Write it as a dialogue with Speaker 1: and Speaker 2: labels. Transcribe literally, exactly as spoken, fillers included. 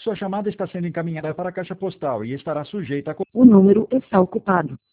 Speaker 1: Sua chamada está sendo encaminhada para a caixa postal e estará sujeita a...
Speaker 2: O número está ocupado.